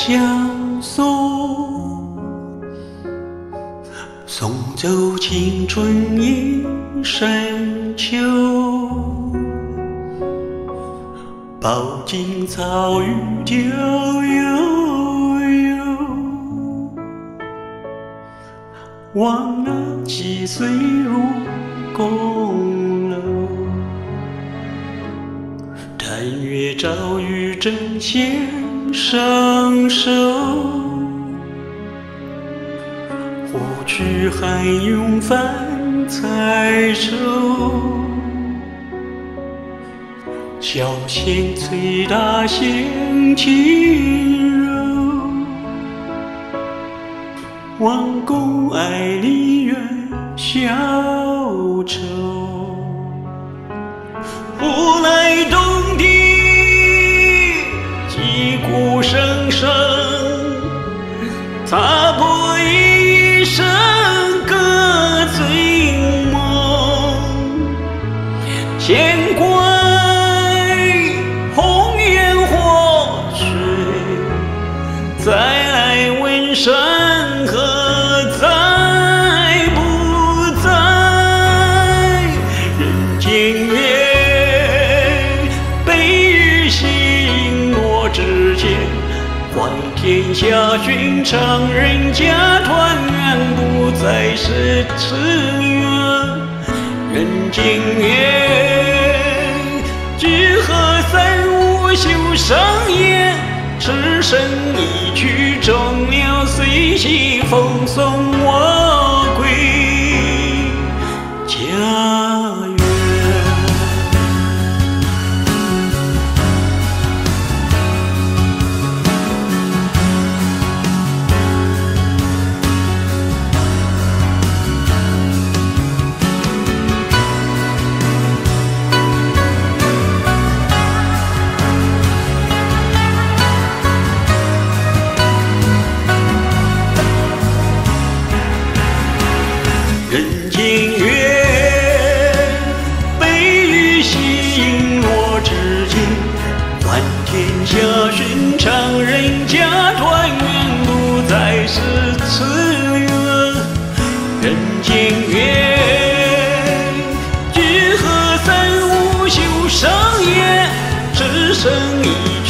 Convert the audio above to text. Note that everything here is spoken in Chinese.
相送，送走青春一身秋。饱经草雨就悠悠，忘了几岁入宫楼。但愿朝与真先生手，忽去汉涌泛彩绸。小弦催大弦轻柔，王公爱离怨消愁。无奈洞庭击鼓声声，踏破一生歌醉梦。闲怪红颜祸水，再来问山河在不在？人间月，悲与喜落之间，怀天下寻常人家团圆，不再是痴缘。人间月，聚合三五休生厌，只身一曲终了，随西风送我归家园。人间月，悲与喜影落之间，换天下寻常人家团圆，不再是此缘。人间月，聚合三五休生厌，只剩一